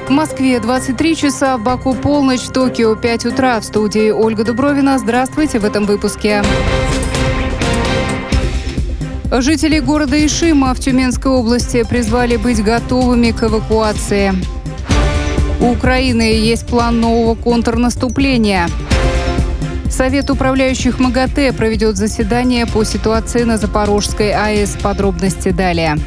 В Москве 23 часа, в Баку полночь, в Токио 5 утра. В студии Ольга Дубровина. Здравствуйте в этом выпуске. Жителей города Ишима в Тюменской области призвали быть готовыми к эвакуации. У Украины есть план нового контрнаступления. Совет управляющих МАГАТЭ проведет заседание по ситуации на Запорожской АЭС. Подробности далее.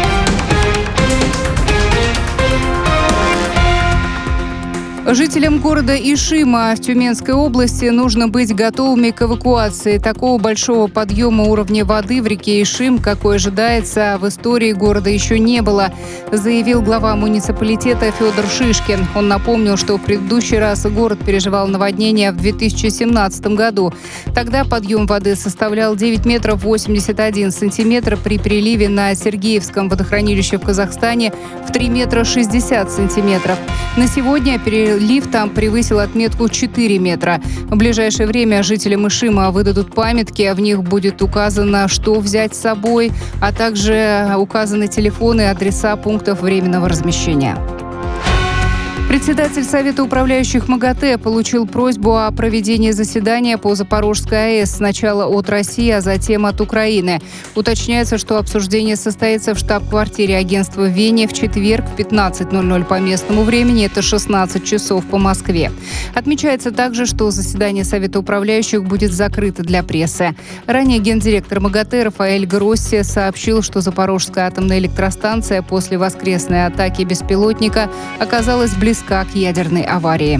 Жителям города Ишима в Тюменской области нужно быть готовыми к эвакуации. Такого большого подъема уровня воды в реке Ишим, какой ожидается, в истории города еще не было, заявил глава муниципалитета Федор Шишкин. Он напомнил, что в предыдущий раз город переживал наводнение в 2017 году. Тогда подъем воды составлял 9 метров 81 сантиметра при приливе на Сергеевском водохранилище в Казахстане в 3 метра 60 сантиметров. На сегодня перелив там превысил отметку 4 метра. В ближайшее время жителям Ишима выдадут памятки, а в них будет указано, что взять с собой, а также указаны телефоны и адреса пунктов временного размещения. Председатель Совета управляющих МАГАТЭ получил просьбу о проведении заседания по Запорожской АЭС сначала от России, а затем от Украины. Уточняется, что обсуждение состоится в штаб-квартире агентства в Вене в четверг в 15:00 по местному времени, это 16 часов по Москве. Отмечается также, что заседание Совета управляющих будет закрыто для прессы. Ранее гендиректор МАГАТЭ Рафаэль Гросси сообщил, что Запорожская атомная электростанция после воскресной атаки беспилотника оказалась близка к ядерной аварии.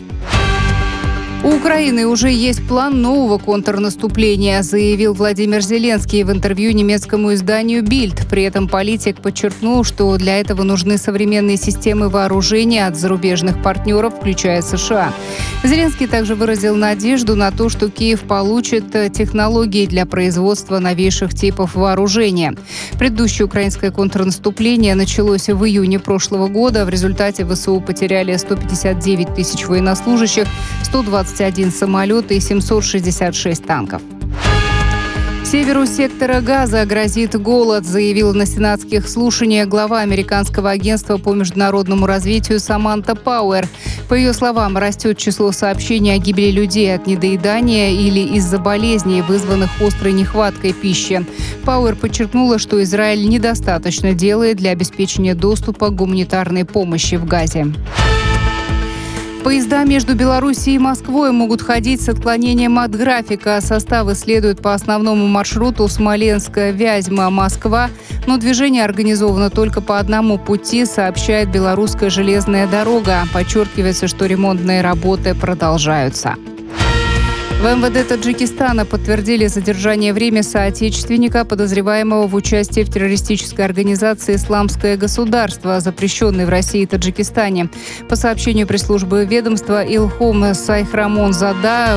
У Украины уже есть план нового контрнаступления, заявил Владимир Зеленский в интервью немецкому изданию «Бильд». При этом политик подчеркнул, что для этого нужны современные системы вооружения от зарубежных партнеров, включая США. Зеленский также выразил надежду на то, что Киев получит технологии для производства новейших типов вооружения. Предыдущее украинское контрнаступление началось в июне прошлого года. В результате ВСУ потеряли 159 тысяч военнослужащих, 121 самолет и 766 танков. Северу сектора Газа грозит голод, заявила на сенатских слушаниях глава Американского агентства по международному развитию Саманта Пауэр. По ее словам, растет число сообщений о гибели людей от недоедания или из-за болезней, вызванных острой нехваткой пищи. Пауэр подчеркнула, что Израиль недостаточно делает для обеспечения доступа к гуманитарной помощи в Газе. Поезда между Белоруссией и Москвой могут ходить с отклонением от графика. Составы следуют по основному маршруту Смоленск-Вязьма-Москва, но движение организовано только по одному пути, сообщает Белорусская железная дорога. Подчеркивается, что ремонтные работы продолжаются. В МВД Таджикистана подтвердили задержание в Риме соотечественника, подозреваемого в участии в террористической организации «Исламское государство», запрещенной в России и Таджикистане. По сообщению пресс-службы ведомства, Илхом Сайхрамон Зада,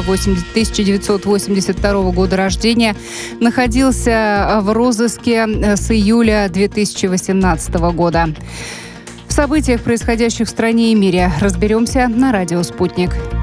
1982 года рождения, находился в розыске с июля 2018 года. В событиях, происходящих в стране и мире, разберемся на радио «Спутник».